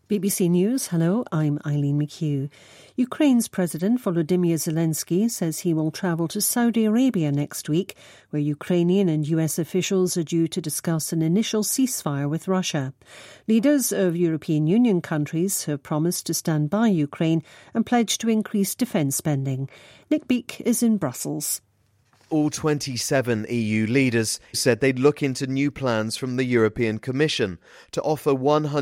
BBC News, hello, I'm Eileen McHugh. Ukraine's President Volodymyr Zelensky says he will travel to Saudi Arabia next week, where Ukrainian and US officials are due to discuss an initial ceasefire with Russia. Leaders of European Union countries have promised to stand by Ukraine and pledged to increase defence spending. Nick Beake is in Brussels. All 27 EU leaders said they'd look into new plans from the European Commission to offer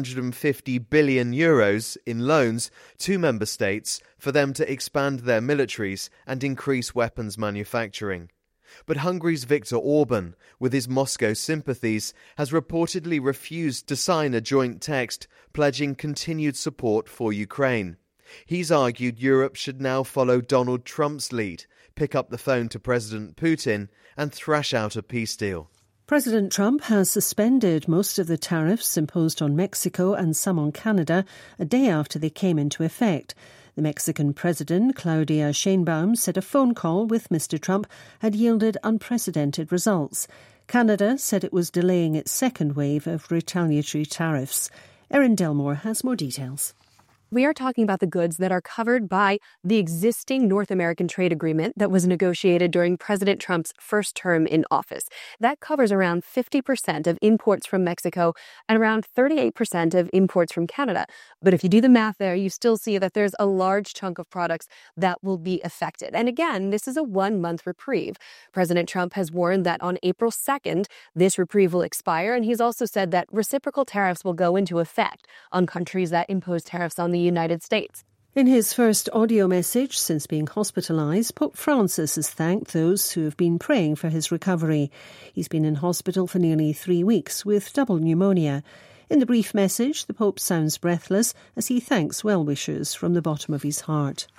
€150 billion in loans to member states for them to expand their militaries and increase weapons manufacturing. But Hungary's Viktor Orban, with his Moscow sympathies, has reportedly refused to sign a joint text pledging continued support for Ukraine. He's argued Europe should now follow Donald Trump's lead, pick up the phone to President Putin and thrash out a peace deal. President Trump has suspended most of the tariffs imposed on Mexico and some on Canada a day after they came into effect. The Mexican President, Claudia Sheinbaum, said a phone call with Mr. Trump had yielded unprecedented results. Canada said it was delaying its second wave of retaliatory tariffs. Erin Delmore has more details. We are talking about the goods that are covered by the existing North American trade agreement that was negotiated during President Trump's first term in office. That covers around 50% of imports from Mexico and around 38% of imports from Canada. But if you do the math there, you still see that there's a large chunk of products that will be affected. And again, this is a 1-month reprieve. President Trump has warned that on April 2nd, this reprieve will expire. And he's also said that reciprocal tariffs will go into effect on countries that impose tariffs on the United States. In his first audio message since being hospitalised, Pope Francis has thanked those who have been praying for his recovery. He's been in hospital for nearly 3 weeks with double pneumonia. In the brief message, the Pope sounds breathless as he thanks well-wishers from the bottom of his heart.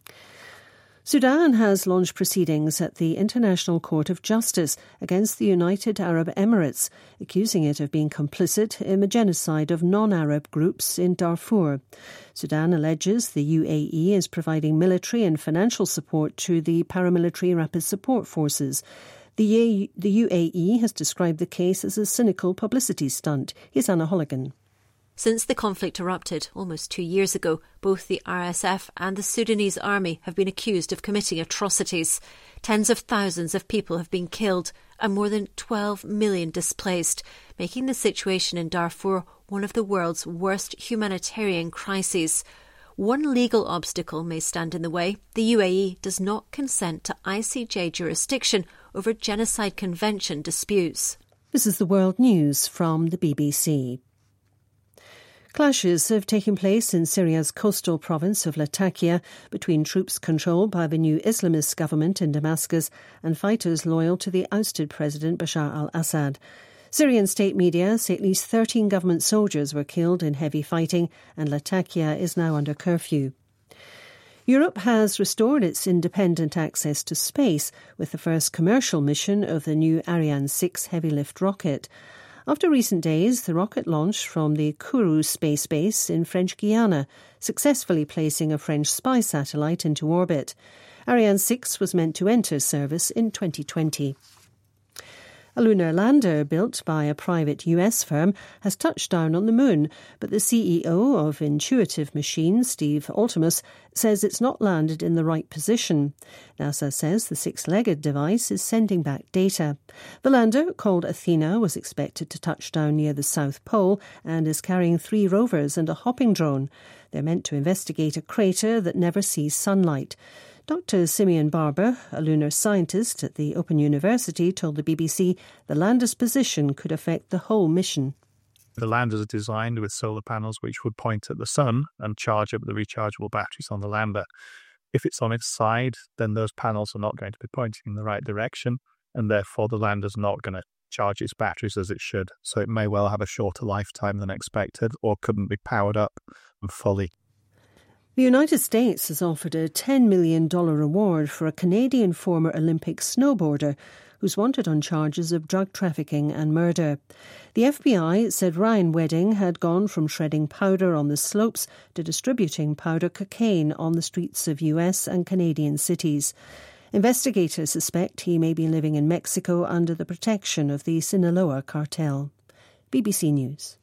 Sudan has launched proceedings at the International Court of Justice against the United Arab Emirates, accusing it of being complicit in the genocide of non-Arab groups in Darfur. Sudan alleges the UAE is providing military and financial support to the paramilitary rapid support forces. The UAE has described the case as a cynical publicity stunt. Here's Anna Holligan. Since the conflict erupted almost 2 years ago, both the RSF and the Sudanese army have been accused of committing atrocities. Tens of thousands of people have been killed and more than 12 million displaced, making the situation in Darfur one of the world's worst humanitarian crises. One legal obstacle may stand in the way. The UAE does not consent to ICJ jurisdiction over genocide convention disputes. This is the World News from the BBC. Clashes have taken place in Syria's coastal province of Latakia between troops controlled by the new Islamist government in Damascus and fighters loyal to the ousted President Bashar al-Assad. Syrian state media say at least 13 government soldiers were killed in heavy fighting and Latakia is now under curfew. Europe has restored its independent access to space with the first commercial mission of the new Ariane 6 heavy-lift rocket. After recent days, the rocket launched from the Kourou space base in French Guiana, successfully placing a French spy satellite into orbit. Ariane 6 was meant to enter service in 2020. A lunar lander built by a private US firm has touched down on the moon, but the CEO of Intuitive Machines, Steve Altemus, says it's not landed in the right position. NASA says the 6-legged device is sending back data. The lander, called Athena, was expected to touch down near the South Pole and is carrying 3 rovers and a hopping drone. They're meant to investigate a crater that never sees sunlight. Dr. Simeon Barber, a lunar scientist at the Open University, told the BBC the lander's position could affect the whole mission. The landers are designed with solar panels which would point at the sun and charge up the rechargeable batteries on the lander. If it's on its side, then those panels are not going to be pointing in the right direction, and therefore the lander's not going to charge its batteries as it should. So it may well have a shorter lifetime than expected or couldn't be powered up fully. The United States has offered a $10 million reward for a Canadian former Olympic snowboarder who's wanted on charges of drug trafficking and murder. The FBI said Ryan Wedding had gone from shredding powder on the slopes to distributing powder cocaine on the streets of US and Canadian cities. Investigators suspect he may be living in Mexico under the protection of the Sinaloa cartel. BBC News.